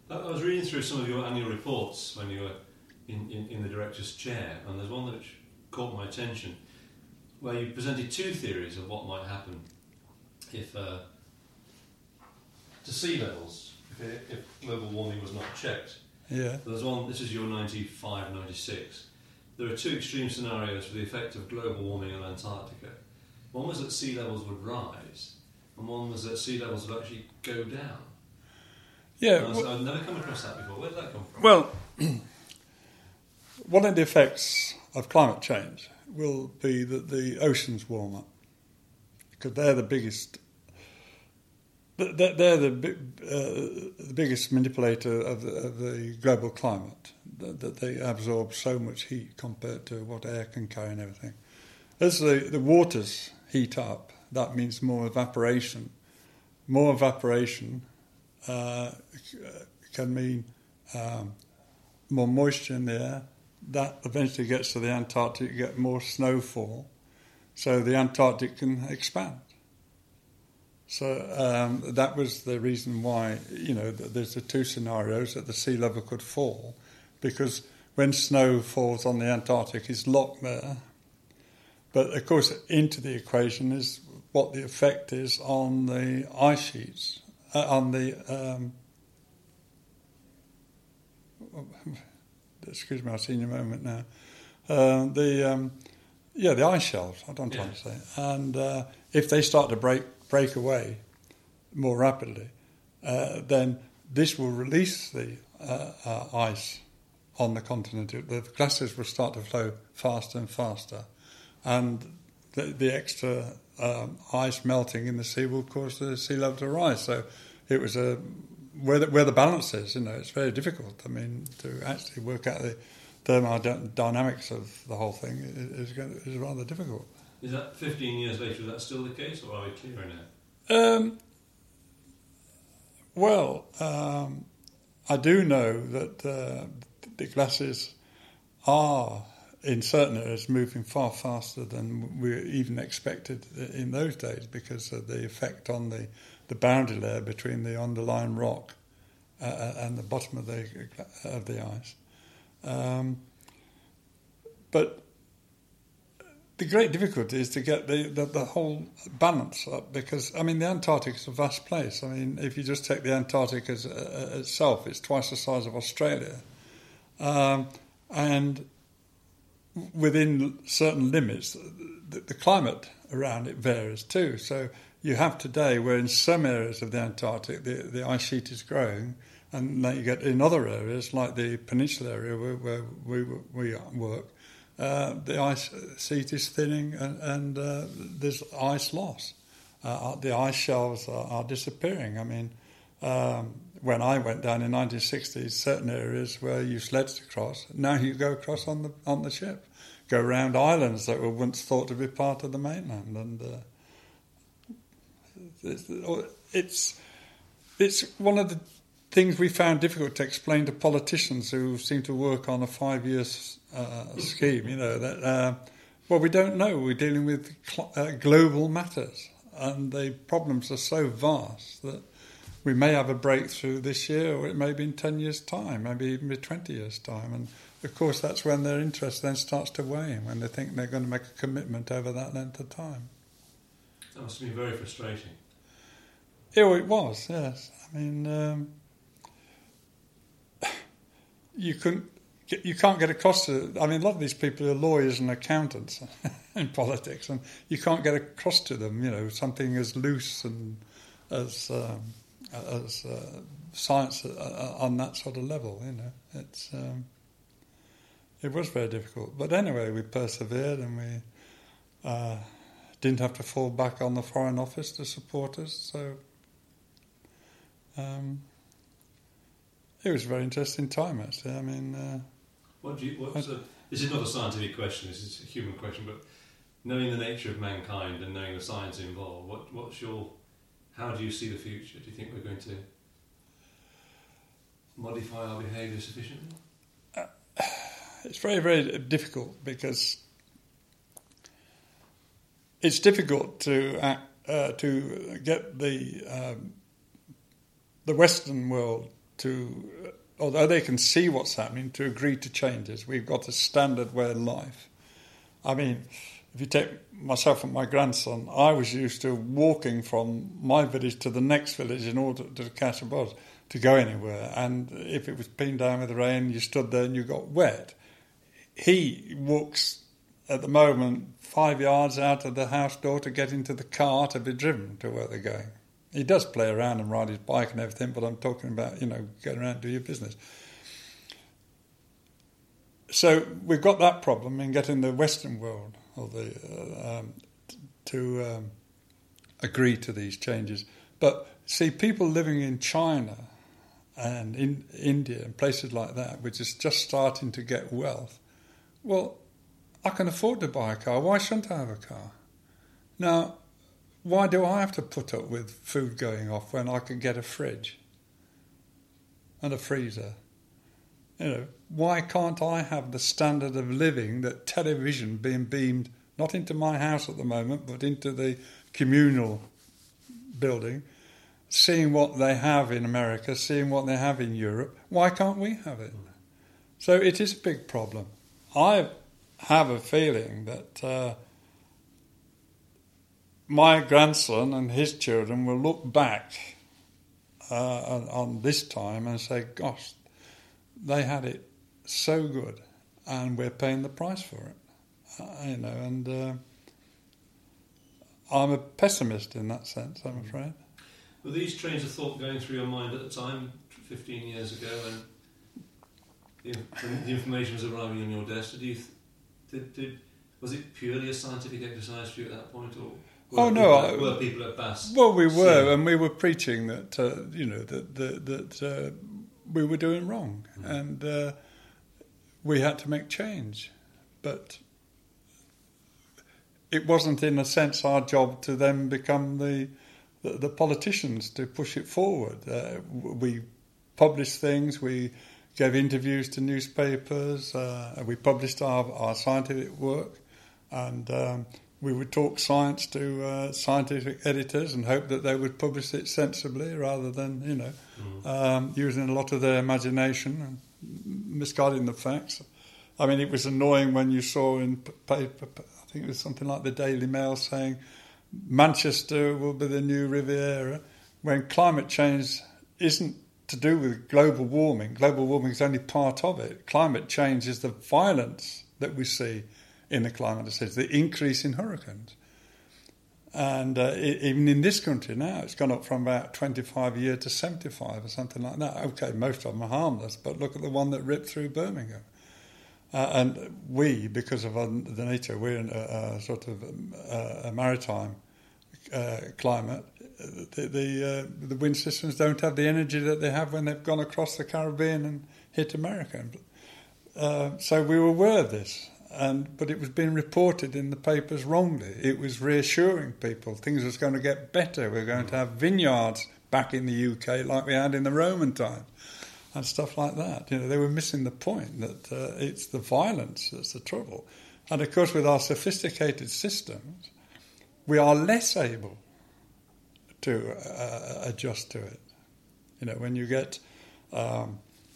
I was reading through some of your annual reports when you were in the director's chair, and there's one which caught my attention, where you presented two theories of what might happen if to sea levels if global warming was not checked. Yeah. There's one. This is your 95, 96. There are two extreme scenarios for the effect of global warming on Antarctica. One was that sea levels would rise, and one was that sea levels would actually go down. Yeah. I've never come across that before. Where did that come from? Well, one of the effects of climate change will be that the oceans warm up, because they're the biggest. They're the biggest manipulator of the global climate. That they absorb so much heat compared to what air can carry and everything. As the waters heat up, that means more evaporation. More evaporation can mean more moisture in the air. That eventually gets to the Antarctic, you get more snowfall, so the Antarctic can expand. So that was the reason why, there's the two scenarios that the sea level could fall, because when snow falls on the Antarctic, it's locked there. But of course, into the equation is what the effect is on the ice sheets, on the. Excuse me, I've seen you a moment now. The ice shelves. I don't want to say, and if they start to break away more rapidly, then this will release the ice on the continent. The glaciers will start to flow faster and faster, and the extra ice melting in the sea will cause the sea level to rise. So it was where the balance is. It's very difficult. I mean, to actually work out the thermodynamics of the whole thing is rather difficult. Is that 15 years later? Is that still the case, or are we clearer now? I do know that the glaciers are, in certain areas, moving far faster than we even expected in those days, because of the effect on the boundary layer between the underlying rock and the bottom of the ice. But the great difficulty is to get the whole balance up, because, the Antarctic is a vast place. If you just take the Antarctic as itself, it's twice the size of Australia. And within certain limits, the climate around it varies too. So you have today where in some areas of the Antarctic the ice sheet is growing, and then you get in other areas like the peninsula area where we work, the ice sheet is thinning and there's ice loss. The ice shelves are disappearing. When I went down in 1960s, certain areas where you sledged across, now you go across on the ship, go around islands that were once thought to be part of the mainland, and it's one of the things we found difficult to explain to politicians who seem to work on a 5-year scheme. We don't know. We're dealing with global matters, and the problems are so vast that we may have a breakthrough this year, or it may be in 10 years' time, maybe even in 20 years' time. And, of course, that's when their interest then starts to wane, when they think they're going to make a commitment over that length of time. That must have been very frustrating. Yeah, it was, yes. You can't get across to... a lot of these people are lawyers and accountants in politics, and you can't get across to them, something as loose and as science on that sort of level, it was very difficult. But anyway, we persevered, and we didn't have to fall back on the Foreign Office to support us, so it was a very interesting time, actually. This is not a scientific question, this is a human question, but knowing the nature of mankind and knowing the science involved, how do you see the future? Do you think we're going to modify our behaviour sufficiently? It's very, very difficult, because it's difficult to get the Western world although they can see what's happening, to agree to changes. We've got a standard way of life. I mean, if you take myself and my grandson, I was used to walking from my village to the next village in order to catch a bus, to go anywhere. And if it was peeing down with the rain, you stood there and you got wet. He walks, at the moment, 5 yards out of the house door to get into the car to be driven to where they're going. He does play around and ride his bike and everything, but I'm talking about, get around and do your business. So we've got that problem in getting the Western world to agree to these changes. But see, people living in China and in India and places like that, which is just starting to get wealth, well, I can afford to buy a car. Why shouldn't I have a car? Now, why do I have to put up with food going off when I can get a fridge and a freezer? Why can't I have the standard of living, that television being beamed not into my house at the moment, but into the communal building, seeing what they have in America, seeing what they have in Europe? Why can't we have it? So it is a big problem. I have a feeling that my grandson and his children will look back on this time and say, gosh, they had it so good and we're paying the price for it. And I'm a pessimist in that sense, I'm afraid. Were these trains of thought going through your mind at the time, 15 years ago, when the information was arriving on your desk? Was it purely a scientific exercise for you at that point, or were people at BAS? Well, we were, and we were preaching that that we were doing wrong, and we had to make change, but it wasn't, in a sense, our job to then become the politicians to push it forward. We published things, we gave interviews to newspapers, we published our scientific work, and we would talk science to scientific editors and hope that they would publish it sensibly rather than, using a lot of their imagination and misguiding the facts. I mean, it was annoying when you saw in paper, I think it was something like the Daily Mail, saying Manchester will be the new Riviera, when climate change isn't to do with global warming. Global warming is only part of it. Climate change is the violence that we see in the climate change, the increase in hurricanes. And even in this country now, it's gone up from about 25 a year to 75 or something like that. OK, most of them are harmless, but look at the one that ripped through Birmingham. And we, because of the nature, we're in a sort of a maritime climate. The wind systems don't have the energy that they have when they've gone across the Caribbean and hit America. So we were aware of this, but it was being reported in the papers wrongly. It was reassuring people things was going to get better. We're going to have vineyards back in the UK like we had in the Roman times and stuff like that. They were missing the point that it's the violence that's the trouble. And of course, with our sophisticated systems, we are less able to adjust to it. When you get a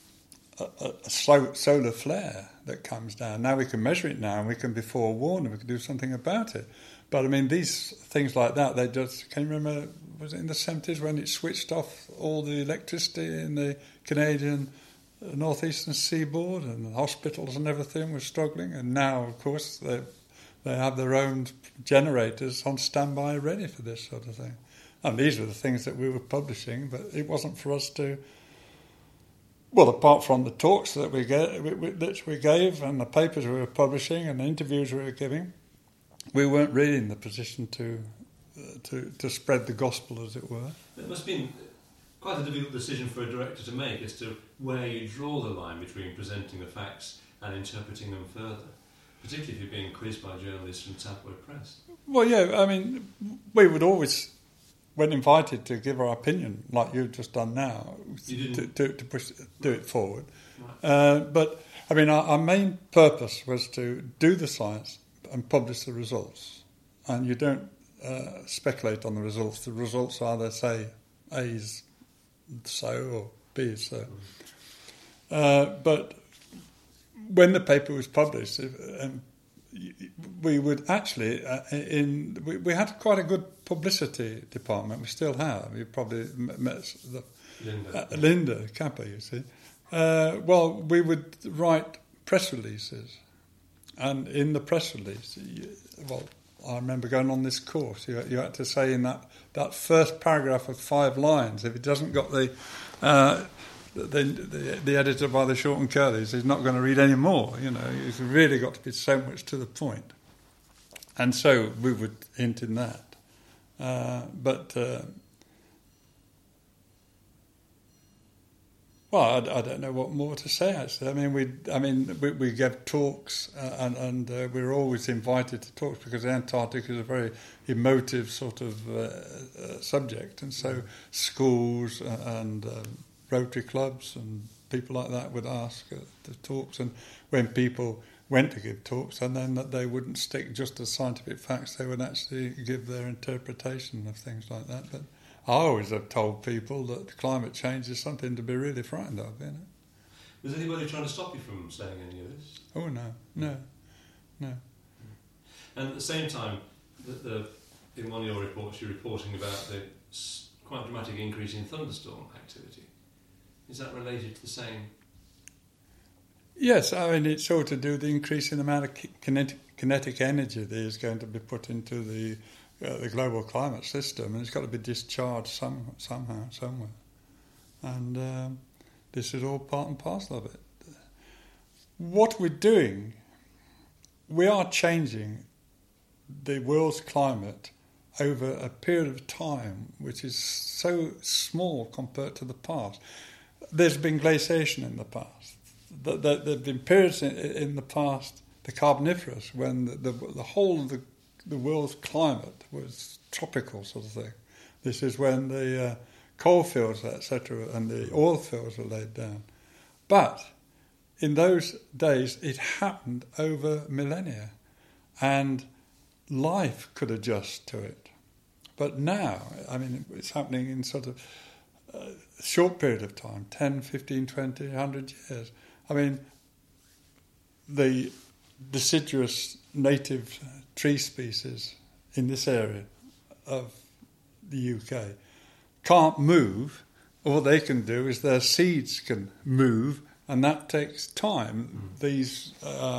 solar flare that comes down, now we can measure it now and we can be forewarned and we can do something about it. But I mean, these things like that, can you remember, was it in the 70s when it switched off all the electricity in the Canadian northeastern seaboard, and the hospitals and everything were struggling? And now, of course, they have their own generators on standby ready for this sort of thing. And these were the things that we were publishing, but it wasn't for us to... Well, apart from the talks that we gave and the papers we were publishing and the interviews we were giving, we weren't really in the position to spread the gospel, as it were. It must have been quite a difficult decision for a director to make as to where you draw the line between presenting the facts and interpreting them further, particularly if you're being quizzed by journalists from tabloid press. Well, yeah, I mean, we would always, when invited to give our opinion, like you've just done now, to do it forward. Right. But, I mean, our main purpose was to do the science and publish the results. And you don't speculate on the results. The results either say A is so or be so. But when the paper was published, we would actually we had quite a good publicity department. We still have. You probably met Linda Kappa, you see. Well, we would write press releases, and in the press release, I remember going on this course. You had to say in that first paragraph of 5 lines, if it doesn't got the editor by the short and curlies, he's not going to read any more. It's really got to be so much to the point. And so we would hint in that. Well, I don't know what more to say. Actually, we gave talks, and we were always invited to talks because the Antarctic is a very emotive sort of subject, and so schools and Rotary clubs and people like that would ask the talks, and when people went to give talks, and then that they wouldn't stick just to scientific facts, they would actually give their interpretation of things like that. But I always have told people that climate change is something to be really frightened of. Was anybody trying to stop you from saying any of this? Oh no. And at the same time, in one of your reports, you're reporting about the quite dramatic increase in thunderstorm activity. Is that related to the same? Yes, it's all to do with the increase in the amount of kinetic energy that is going to be put into the global climate system, and it's got to be discharged somehow, somewhere. And this is all part and parcel of it. What we're doing, we are changing the world's climate over a period of time which is so small compared to the past. There's been glaciation in the past. There have been periods in the past, the Carboniferous, when the whole of the world's climate was tropical sort of thing. This is when the coal fields, etc., and the oil fields were laid down. But in those days, it happened over millennia, and life could adjust to it. But now, it's happening in sort of a short period of time, 10, 15, 20, 100 years. The deciduous native tree species in this area of the UK can't move. All they can do is their seeds can move, and that takes time. These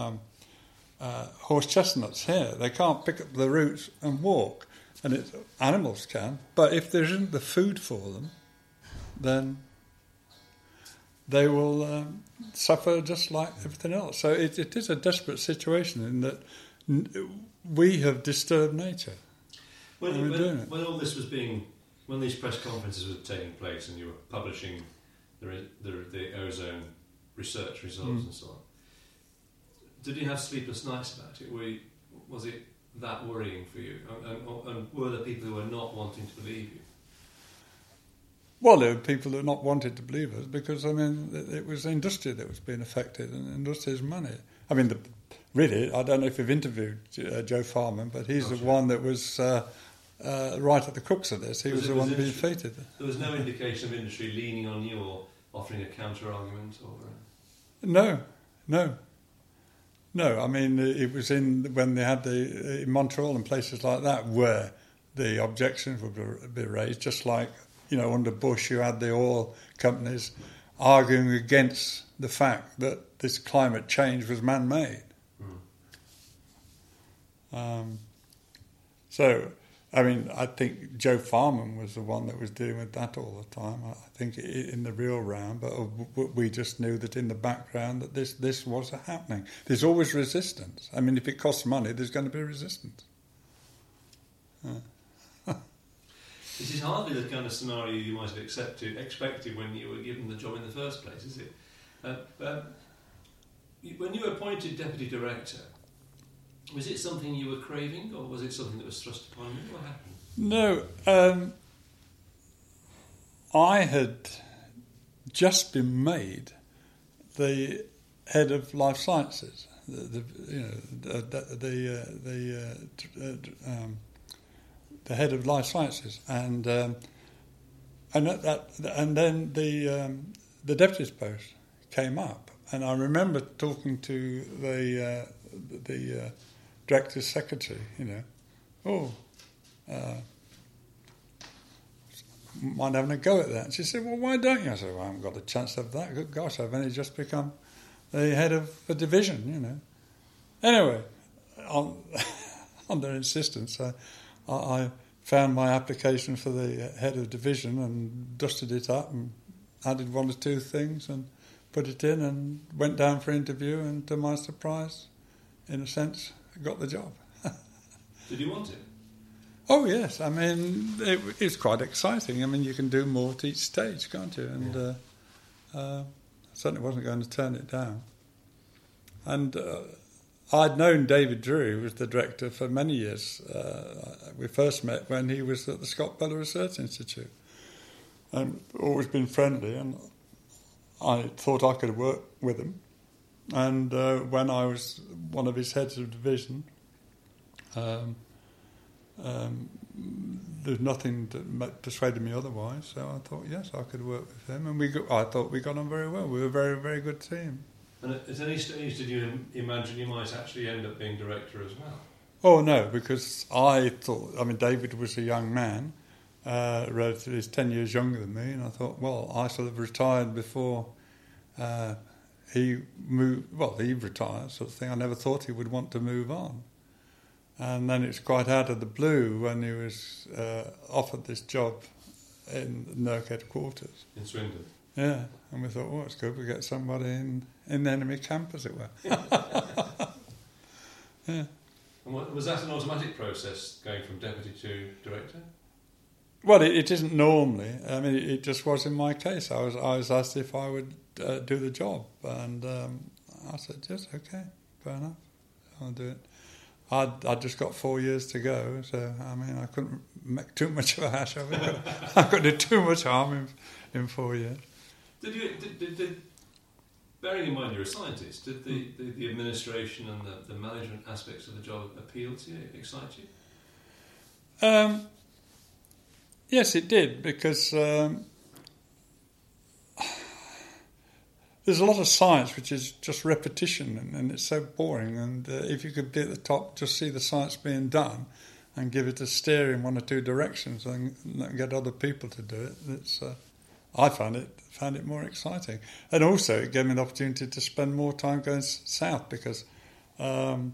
horse chestnuts here, they can't pick up the roots and walk, and animals can, but if there isn't the food for them, then they will suffer just like everything else. So it is a desperate situation in that we have disturbed nature. When all this was when these press conferences were taking place and you were publishing the ozone research results and so on, did you have sleepless nights about it? Was it that worrying for you? And were there people who were not wanting to believe you? Well, there were people who not wanted to believe us because, it was industry that was being affected, and industry's money. Really, I don't know if you've interviewed Joe Farman, but he's the one that was right at the crux of this. He was the one being feted. There was no indication of industry leaning on you or offering a counter-argument? No. It was when they had in Montreal and places like that where the objections would be raised, just like, under Bush you had the oil companies arguing against the fact that this climate change was man-made. I think Joe Farman was the one that was dealing with that all the time. I think in the real round, but we just knew that in the background that this was happening. There's always resistance. If it costs money, there's going to be resistance. This is hardly the kind of scenario you might have expected when you were given the job in the first place, is it? When you were appointed deputy director, was it something you were craving, or was it something that was thrust upon you? What happened? No, I had just been made the head of life sciences, the head of life sciences, and then the the deputy's post came up, and I remember talking to the director's secretary. Mind having a go at that? And she said, "Well, why don't you?" I said, "Well, I haven't got a chance of that. Good gosh, I've only just become the head of a division, Anyway, on their insistence, I found my application for the head of division and dusted it up and added one or two things and put it in and went down for interview, and to my surprise, in a sense, got the job. Did you want it? Oh yes, I mean it's quite exciting. I mean you can do more to each stage, can't you? And I certainly wasn't going to turn it down. And I'd known David Drury, who was the director, for many years. We first met when he was at the Scott Bella Research Institute, and always been friendly. And I thought I could work with him. And when I was one of his heads of division. There's nothing that persuaded me otherwise, so I thought yes, I could work with him, and I thought we got on very well. We were a very, very good team. And at any stage did you imagine you might actually end up being director as well? Oh no, because I thought, David was a young man, relatively, he's 10 years younger than me, and I thought, well, I sort of retired before he moved. Well, he retired, sort of thing. I never thought he would want to move on. And then it's quite out of the blue when he was offered this job in NERC headquarters. In Swindon? Yeah, and we thought, oh, it's good, we get somebody in the enemy camp, as it were. Yeah. And was that an automatic process, going from deputy to director? Well, it isn't normally. It just was in my case. I was asked if I would do the job, and I said, yes, okay, fair enough, I'll do it. I'd just got 4 years to go, so I couldn't make too much of a hash of it. I couldn't do too much harm in 4 years. Did bearing in mind you're a scientist, did the administration and the management aspects of the job appeal to you, excite you? Yes, it did, because there's a lot of science which is just repetition, and it's so boring. And if you could be at the top, just see the science being done, and give it a steer in one or two directions, and get other people to do it. I found it more exciting, and also it gave me an opportunity to spend more time going south, because and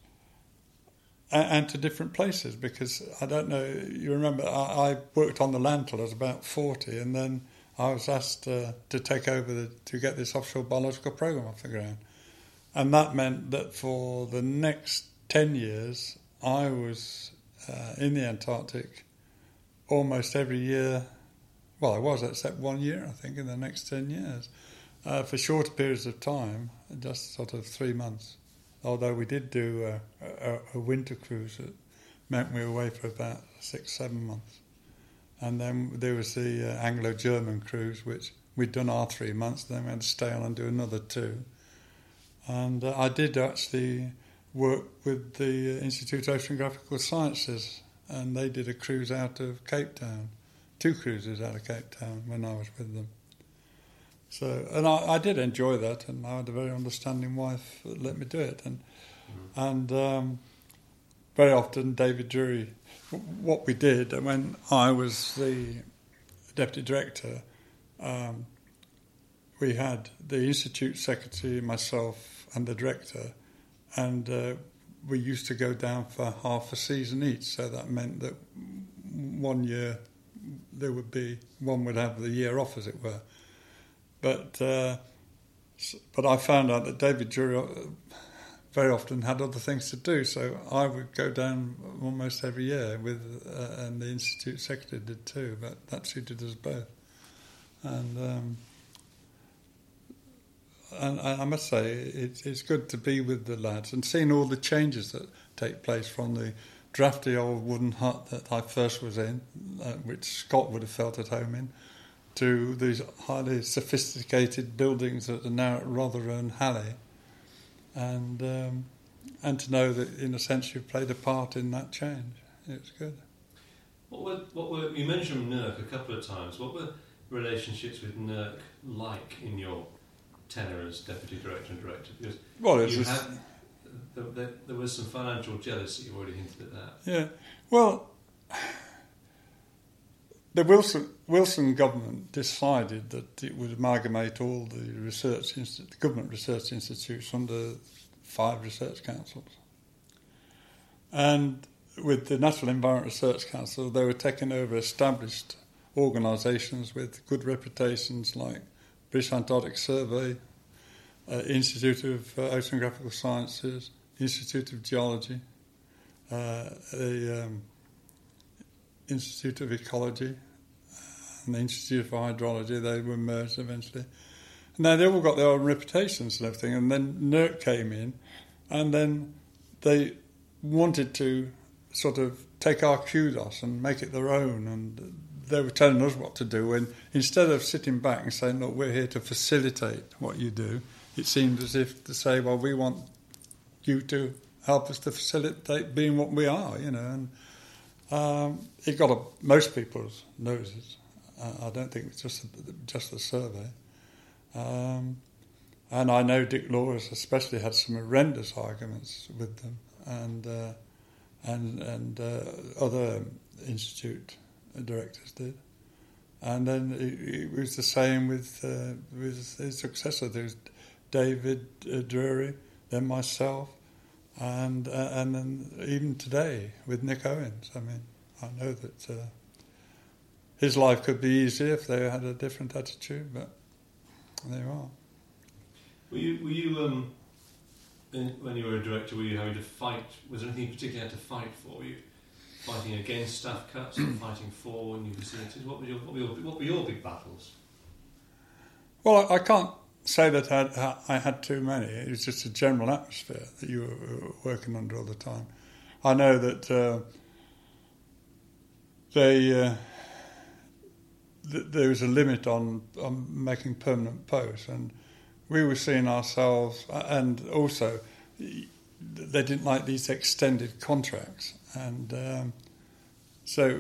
to different places. Because I don't know, you remember I worked on the land till I was about 40, and then I was asked to take over to get this offshore biological program off the ground. And that meant that for the next 10 years, I was in the Antarctic almost every year. Well, I was, except 1 year, I think, in the next 10 years. For shorter periods of time, just sort of 3 months. Although we did do a winter cruise that meant we were away for about 6-7 months. And then there was the Anglo-German cruise, which we'd done our 3 months, then we had to stay on and do another 2. And I did actually work with the Institute of Oceanographical Sciences, and they did a cruise out of Cape Town, 2 cruises out of Cape Town when I was with them. So, and I did enjoy that, and I had a very understanding wife that let me do it. And very often David Drury, what we did when I was the deputy director, we had the institute secretary, myself, and the director, and we used to go down for half a season each. So that meant that 1 year one would have the year off, as it were. But I found out that David Drury very often had other things to do, so I would go down almost every year with, and the institute secretary did too. But that suited us both, and I must say it's good to be with the lads and seeing all the changes that take place from the drafty old wooden hut that I first was in, which Scott would have felt at home in, to these highly sophisticated buildings that are now at Rotherham and Halley, and to know that in a sense you've played a part in that change. It's good. What were you mentioned NERC a couple of times? What were relationships with NERC like in your tenure as deputy director and director? Because there was some financial jealousy. You already hinted at that. Yeah. Well, the Wilson government decided that it would amalgamate all the government research institutes under 5 research councils. And with the Natural Environment Research Council, they were taking over established organisations with good reputations like British Antarctic Survey, Institute of Oceanographical Sciences, Institute of Geology, the Institute of Ecology, and the Institute of Hydrology. They were merged eventually. And now they all got their own reputations and everything, and then NERC came in, and then they wanted to sort of take our kudos and make it their own, and they were telling us what to do, and instead of sitting back and saying, look, we're here to facilitate what you do, it seemed as if to say, well, we want you to help us to facilitate being what we are, you know. And it got up most people's noses. I don't think it's just the survey. And I know Dick Lawrence especially had some horrendous arguments with them, and other institute directors did. And then it was the same with his successor. There was David Drury, then myself, and then even today with Nick Owens. I mean, I know that his life could be easier if they had a different attitude, but there you are. Were you when you were a director, were you having to fight? Was there anything particular you had to fight for? Were you fighting against staff cuts or fighting for new facilities? What were your big battles? Well, I can't say that I had too many. It was just a general atmosphere that you were working under all the time. I know that there was a limit on making permanent posts, and we were seeing ourselves, and also they didn't like these extended contracts, and so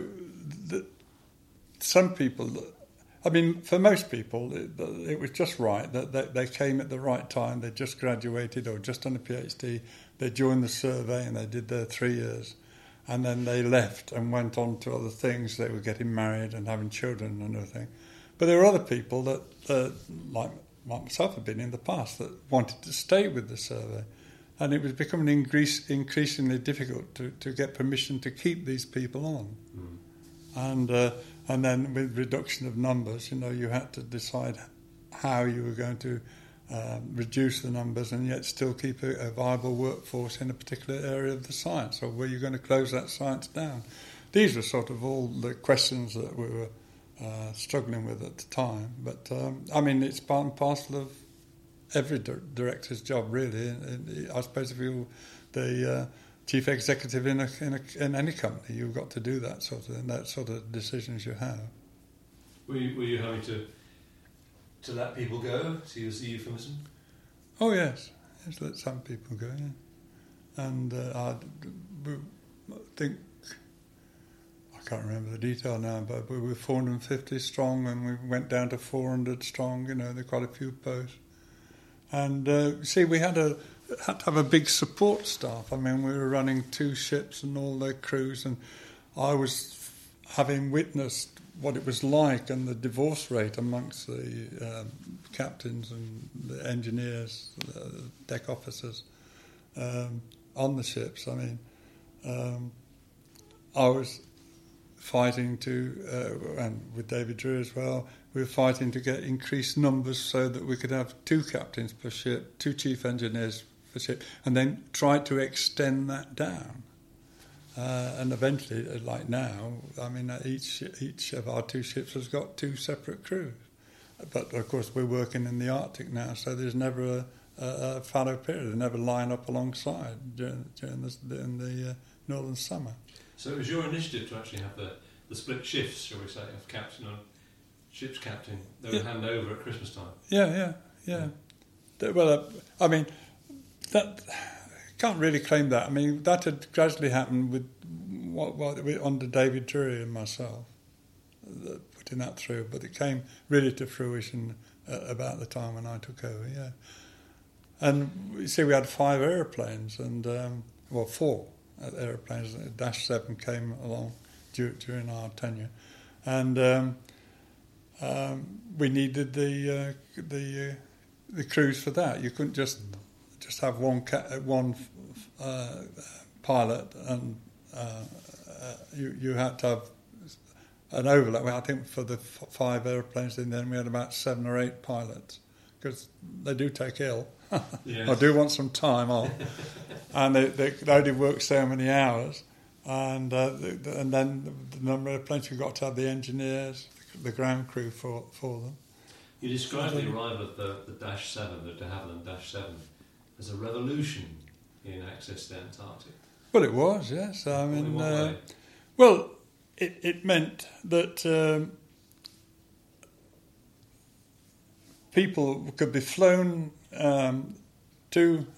some people, I mean, for most people, it was just right that they came at the right time. They just graduated or just done a PhD. They joined the survey and they did their 3 years, and then they left and went on to other things. They were getting married and having children and everything. But there were other people that, like myself, had been in the past that wanted to stay with the survey, and it was becoming increasingly difficult to get permission to keep these people on. And then with reduction of numbers, you know, you had to decide how you were going to reduce the numbers and yet still keep a viable workforce in a particular area of the science, or were you going to close that science down? These were sort of all the questions that we were struggling with at the time. But, I mean, it's part and parcel of every director's job, really. I suppose if you're the chief executive in any company, you've got to do that sort of decisions you have. Were you having to let people go, to use the euphemism? Oh, yes. Just let some people go, yeah. And I think, I can't remember the detail now, but we were 450 strong and we went down to 400 strong, you know, there were quite a few posts. And, see, we had to have a big support staff. I mean, we were running 2 ships and all their crews, and I was having witnessed what it was like and the divorce rate amongst the captains and the engineers, the deck officers on the ships. I mean, I was fighting to, and with David Drew as well, we were fighting to get increased numbers so that we could have 2 captains per ship, 2 chief engineers per ship, and then try to extend that down. And eventually, like now, I mean, each of our 2 ships has got 2 separate crews. But, of course, we're working in the Arctic now, so there's never a fallow period. They never line up alongside during the northern summer. So it was your initiative to actually have the split shifts, shall we say, of captain and ship's captain. They would hand over at Christmas time. Yeah. Well, I mean, that can't really claim that. I mean, that had gradually happened with under David Drury and myself, putting that through, but it came really to fruition about the time when I took over, yeah. And you see, we had 5 aeroplanes, and 4 aeroplanes. Dash 7 came along during our tenure, and we needed the crews for that. You couldn't just have one pilot, and you had to have an overlap. I think for the 5 aeroplanes in then we had about 7 or 8 pilots, because they do take ill. Yes. I do want some time off, and they only work so many hours, and then the number of planes you've got to have the engineers, the ground crew for them. You described the arrival of the Dash 7, the de Havilland Dash 7, as a revolution in access to the Antarctic. Well, it was, yes. I mean, In what way? well, it meant that people could be flown to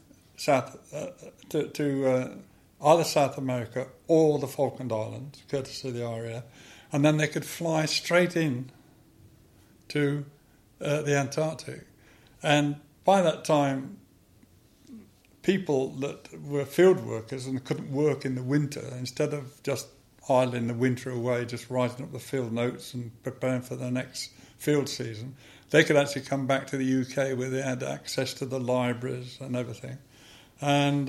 either South America or the Falkland Islands, courtesy of the RAF, and then they could fly straight in to the Antarctic. And by that time, people that were field workers and couldn't work in the winter, instead of just idling the winter away, just writing up the field notes and preparing for the next field season, they could actually come back to the UK where they had access to the libraries and everything. And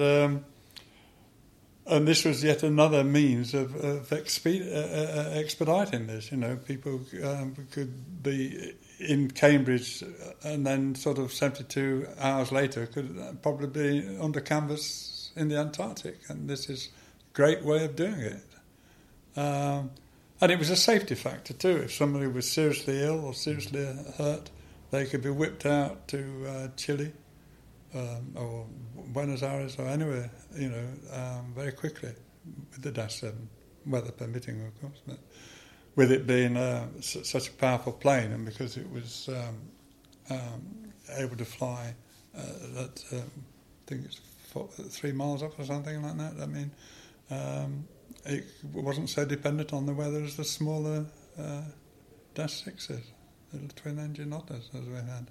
this was yet another means of expediting this. You know, people could be in Cambridge and then sort of 72 hours later could probably be under canvas in the Antarctic. And this is a great way of doing it. And it was a safety factor too. If somebody was seriously ill or seriously hurt, they could be whipped out to Chile or Buenos Aires or anywhere, you know, very quickly with the Dash 7, weather permitting, of course. But with it being such a powerful plane, and because it was able to fly at, I think it's 3 miles up or something like that. I mean, it wasn't so dependent on the weather as the smaller Dash 6s, little twin-engine otters as we had.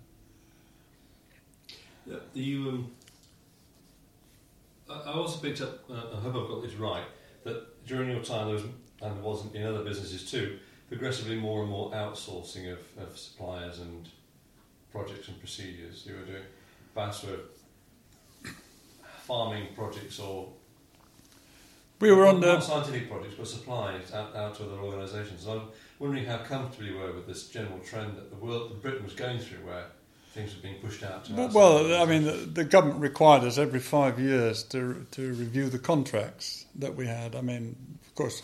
I also picked up, I hope I've got this right, that during your time there was, and there wasn't in other businesses too, progressively more and more outsourcing of suppliers and projects and procedures you were doing. Perhaps were farming projects or we were on not scientific projects, but supplies out to other organisations. I'm wondering how comfortable you were with this general trend that Britain was going through, where things were being pushed out to outside. Well, I mean, the government required us every 5 years to review the contracts that we had. I mean, of course,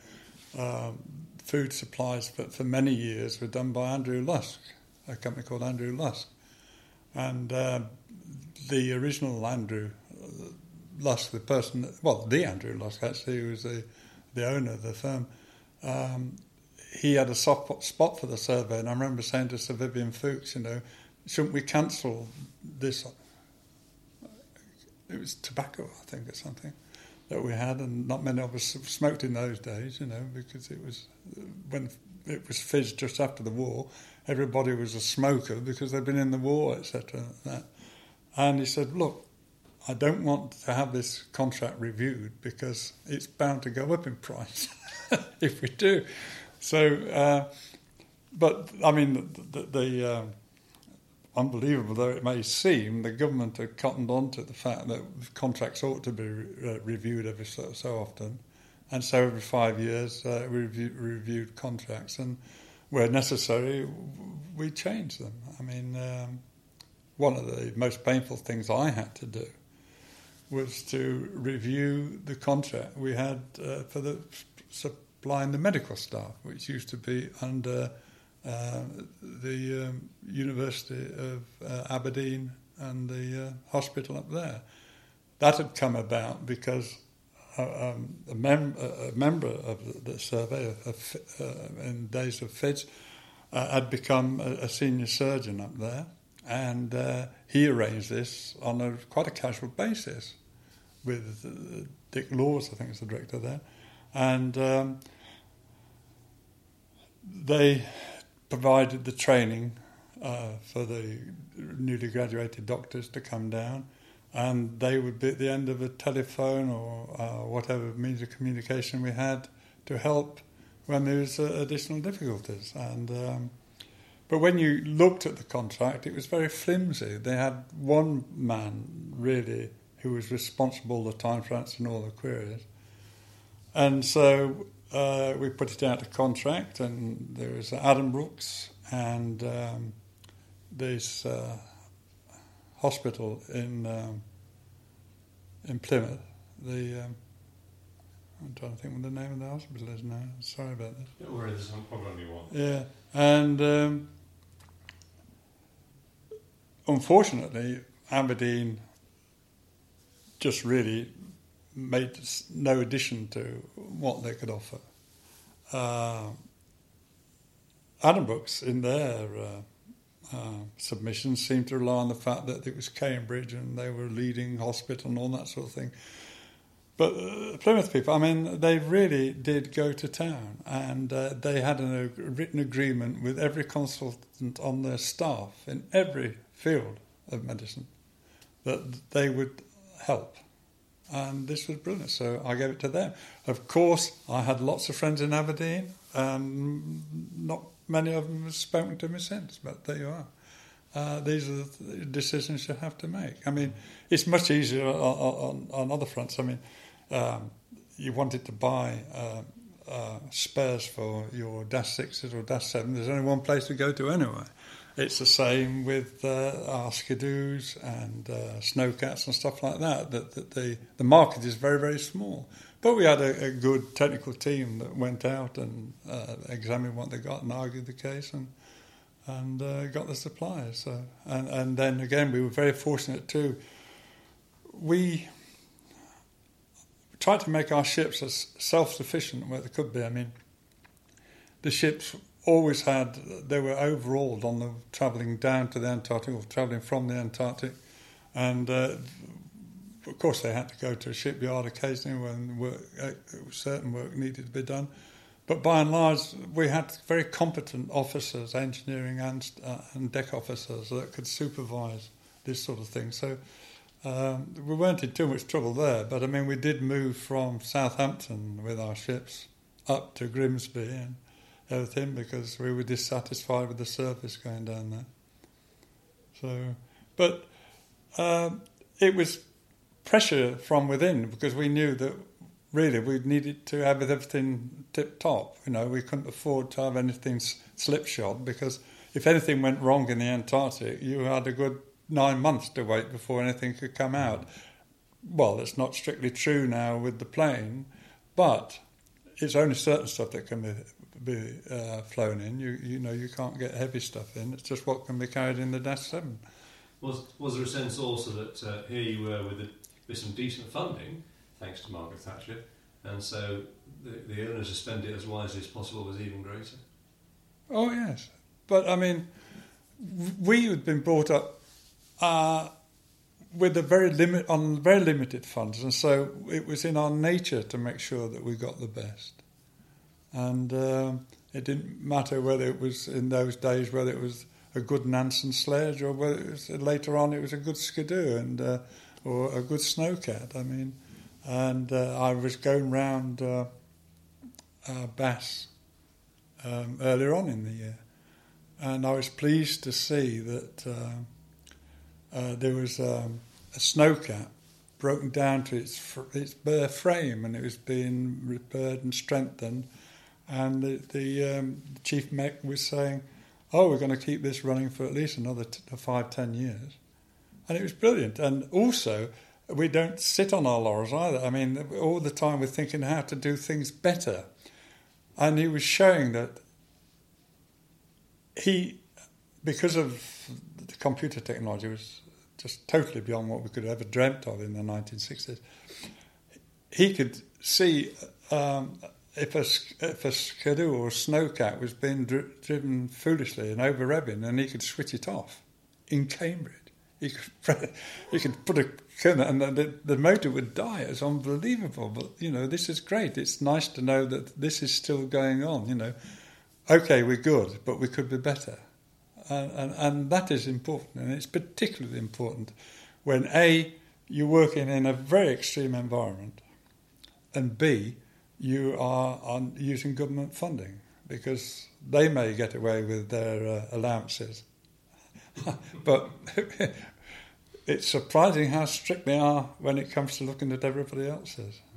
food supplies for many years were done by Andrew Lusk, a company called Andrew Lusk. And the original Andrew Lusk, the Andrew Lusk actually, who was the owner of the firm, he had a soft spot for the survey. And I remember saying to Sir Vivian Fuchs, you know, shouldn't we cancel this? It was tobacco, I think, or something that we had, and not many of us smoked in those days, you know, because it was when it was fizzed just after the war. Everybody was a smoker because they'd been in the war, etc. And he said, "Look, I don't want to have this contract reviewed because it's bound to go up in price if we do." So, but I mean, the unbelievable though it may seem, the government had cottoned on to the fact that contracts ought to be reviewed every so often, and so every 5 years we reviewed contracts, and where necessary we changed them. I mean, one of the most painful things I had to do was to review the contract we had for the supplying the medical staff, which used to be under the University of Aberdeen and the hospital up there. That had come about because a member of the survey in days of Fitz had become a senior surgeon up there, and he arranged this on quite a casual basis with Dick Laws, I think is the director there, and they provided the training for the newly graduated doctors to come down, and they would be at the end of a telephone or whatever means of communication we had to help when there was additional difficulties. And but when you looked at the contract, it was very flimsy. They had one man really who was responsible all the time for answering all the queries, and so we put it out to contract, and there was Adam Brooks and this hospital in Plymouth. I'm trying to think what the name of the hospital is now. Sorry about this. Don't worry, there's probably one. Yeah, and unfortunately, Aberdeen just really made no addition to what they could offer. Adam Brooks, in their submissions, seemed to rely on the fact that it was Cambridge and they were a leading hospital and all that sort of thing. But Plymouth people, I mean, they really did go to town, and they had a written agreement with every consultant on their staff in every field of medicine that they would help. And this was brilliant, so I gave it to them. Of course, I had lots of friends in Aberdeen, and not many of them have spoken to me since, but there you are. These are the decisions you have to make. I mean, it's much easier on other fronts. I mean, you wanted to buy spares for your Dash 6s or Dash 7s. There's only one place to go to anyway. It's the same with our Skidoos and Snowcats and stuff like that. That the market is very, very small. But we had a good technical team that went out and examined what they got and argued the case and got the supplies. So, and then again, we were very fortunate too. We tried to make our ships as self-sufficient where they could be. I mean, the ships always they were overhauled on the travelling down to the Antarctic or travelling from the Antarctic, and of course they had to go to a shipyard occasionally when certain work needed to be done. But by and large, we had very competent officers, engineering and deck officers that could supervise this sort of thing. So we weren't in too much trouble there. But I mean, we did move from Southampton with our ships up to Grimsby and everything because we were dissatisfied with the service going down there. So, but it was pressure from within because we knew that really we needed to have everything tip top. You know, we couldn't afford to have anything slipshod because if anything went wrong in the Antarctic, you had a good 9 months to wait before anything could come out. Well, it's not strictly true now with the plane, but it's only certain stuff that can be flown in. You know, you can't get heavy stuff in. It's just what can be carried in the Dash 7. Was there a sense also that here you were with some decent funding, thanks to Margaret Thatcher, and so the onus to spend it as wisely as possible was even greater? Oh yes, but I mean, we had been brought up with very limited funds, and so it was in our nature to make sure that we got the best. And it didn't matter whether it was in those days whether it was a good Nansen sledge or whether it was, later on it was a good Skidoo and or a good Snowcat. I mean, and I was going round Bass earlier on in the year, and I was pleased to see that there was a Snowcat broken down to its bare frame, and it was being repaired and strengthened. And the chief mech was saying, "Oh, we're going to keep this running for at least another 5-10 years," and it was brilliant. And also, we don't sit on our laurels either. I mean, all the time we're thinking how to do things better. And he was showing that because of the computer technology, was just totally beyond what we could have ever dreamt of in the 1960s. He could see if a Skidoo or a Snowcat was being driven foolishly and over-revving, and he could switch it off in Cambridge. He could put a kernel and the motor would die. It's unbelievable. But, you know, this is great. It's nice to know that this is still going on, you know. okay, we're good, but we could be better. And that is important, and it's particularly important when A, you're working in a very extreme environment, and B, you are using government funding, because they may get away with their allowances. But it's surprising how strict they are when it comes to looking at everybody else's.